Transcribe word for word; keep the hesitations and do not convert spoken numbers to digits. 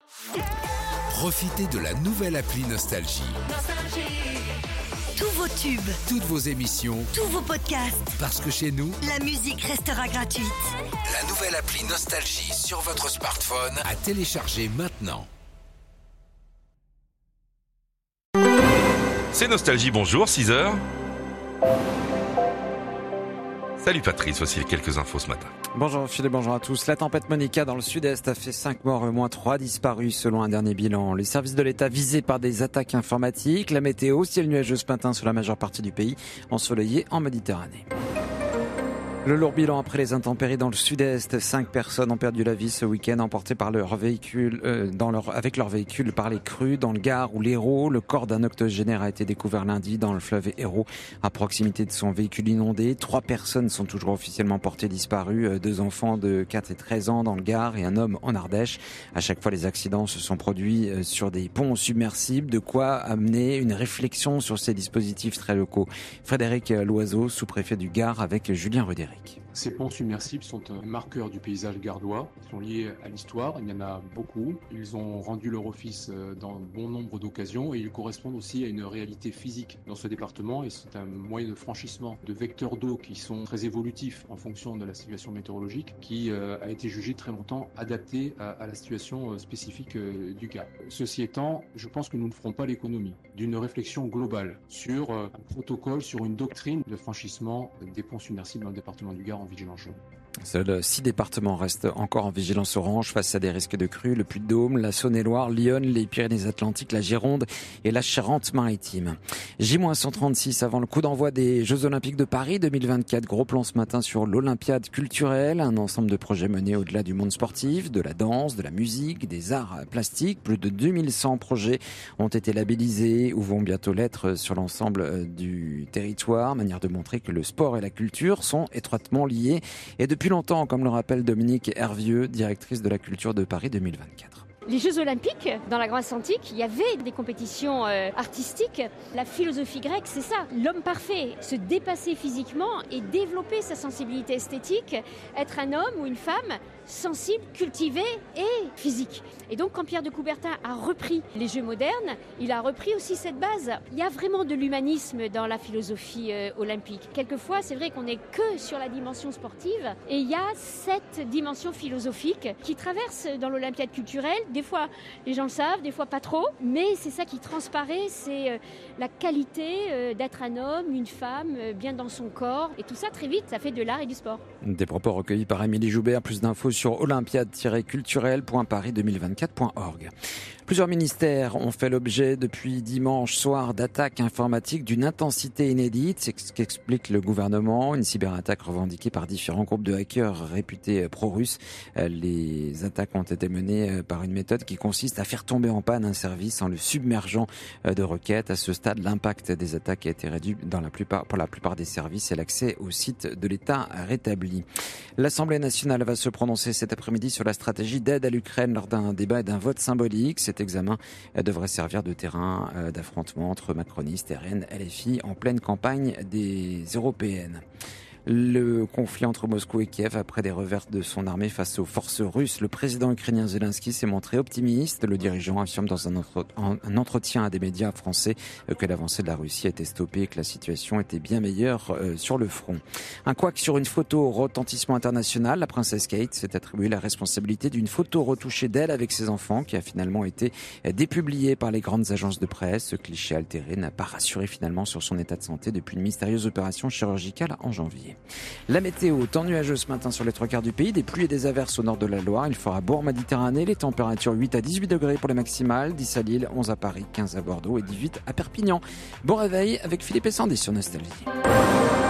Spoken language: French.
Profitez de la nouvelle appli Nostalgie. Tous vos tubes, Toutes vos émissions, tous vos podcasts, parce que chez nous, la musique restera gratuite. la nouvelle appli Nostalgie sur votre smartphone à télécharger maintenant. C'est Nostalgie, bonjour, six heures. Salut Patrice, voici quelques infos ce matin. Bonjour Philippe, bonjour à tous. La tempête Monica dans le sud-est a fait cinq morts et au moins trois disparus selon un dernier bilan. Les services de l'État visés par des attaques informatiques. La météo, ciel nuageux ce matin sur la majeure partie du pays, ensoleillé en Méditerranée. Le lourd bilan après les intempéries dans le sud-est. Cinq personnes ont perdu la vie ce week-end emportées par leur véhicule, euh, dans leur, avec leur véhicule par les crues dans le Gard ou l'Hérault. Le corps d'un octogénaire a été découvert lundi dans le fleuve Hérault à proximité de son véhicule inondé. Trois personnes sont toujours officiellement portées disparues. Deux enfants de quatre et treize ans dans le Gard et un homme en Ardèche. À chaque fois, les accidents se sont produits sur des ponts submersibles. De quoi amener une réflexion sur ces dispositifs très locaux. Frédéric Loiseau, sous-préfet du Gard, avec Julien Rudéric. Ces ponts submersibles sont un marqueur du paysage gardois. Ils sont liés à l'histoire, il y en a beaucoup. Ils ont rendu leur office dans bon nombre d'occasions et ils correspondent aussi à une réalité physique dans ce département. Et c'est un moyen de franchissement de vecteurs d'eau qui sont très évolutifs en fonction de la situation météorologique qui a été jugé très longtemps adapté à, à la situation spécifique du Gard. Ceci étant, je pense que nous ne ferons pas l'économie d'une réflexion globale sur un protocole, sur une doctrine de franchissement des ponts submersibles dans le département du Gard en vigilance jaune. Seuls six départements restent encore en vigilance orange face à des risques de crues. Le Puy-de-Dôme, la Saône-et-Loire, l'Yonne, les Pyrénées-Atlantiques, la Gironde et la Charente-Maritime. J cent trente-six avant le coup d'envoi des Jeux Olympiques de Paris deux mille vingt-quatre. Gros plan ce matin sur l'Olympiade culturelle. Un ensemble de projets menés au-delà du monde sportif, de la danse, de la musique, des arts plastiques. Plus de deux mille cent projets ont été labellisés ou vont bientôt l'être sur l'ensemble du territoire. Manière de montrer que le sport et la culture sont étroitement liés. Et depuis longtemps, comme le rappelle Dominique Hervieux, directrice de la culture de Paris deux mille vingt-quatre. Les Jeux Olympiques, dans la Grèce antique, il y avait des compétitions euh, artistiques. La philosophie grecque, c'est ça. L'homme parfait, se dépasser physiquement et développer sa sensibilité esthétique, être un homme ou une femme sensible, cultivé et physique. Et donc, quand Pierre de Coubertin a repris les Jeux modernes, il a repris aussi cette base. Il y a vraiment de l'humanisme dans la philosophie euh, olympique. Quelquefois, c'est vrai qu'on n'est que sur la dimension sportive et il y a cette dimension philosophique qui traverse dans l'Olympiade culturelle. Des fois, les gens le savent, des fois pas trop, mais c'est ça qui transparaît, c'est euh, la qualité euh, d'être un homme, une femme, euh, bien dans son corps. Et tout ça, très vite, ça fait de l'art et du sport. Des propos recueillis par Émilie Joubert. Plus d'infos sur olympiade tiret culturelle point paris deux mille vingt-quatre point org. Plusieurs ministères ont fait l'objet depuis dimanche soir d'attaques informatiques d'une intensité inédite. C'est ce qu'explique le gouvernement. Une cyberattaque revendiquée par différents groupes de hackers réputés pro-russes. Les attaques ont été menées par une méthode qui consiste à faire tomber en panne un service en le submergeant de requêtes. À ce stade, l'impact des attaques a été réduit dans la plupart, pour la plupart des services et l'accès au site de l'État rétabli. L'Assemblée nationale va se prononcer cet après-midi sur la stratégie d'aide à l'Ukraine lors d'un débat et d'un vote symbolique. Cet examen devrait servir de terrain d'affrontement entre macronistes, R N, L F I en pleine campagne des européennes. Le conflit entre Moscou et Kiev après des revers de son armée face aux forces russes. Le président ukrainien Zelensky s'est montré optimiste. Le dirigeant affirme dans un, entre, un entretien à des médias français que l'avancée de la Russie était stoppée et que la situation était bien meilleure sur le front. Un couac sur une photo au retentissement international. La princesse Kate s'est attribuée la responsabilité d'une photo retouchée d'elle avec ses enfants qui a finalement été dépubliée par les grandes agences de presse. Ce cliché altéré n'a pas rassuré finalement sur son état de santé depuis une mystérieuse opération chirurgicale en janvier. La météo, temps nuageux ce matin sur les trois quarts du pays, des pluies et des averses au nord de la Loire. Il fera beau en Méditerranée, les températures huit à dix-huit degrés pour les maximales, dix à Lille, onze à Paris, quinze à Bordeaux et dix-huit à Perpignan. Bon réveil avec Philippe et Sandy sur Nostalgie.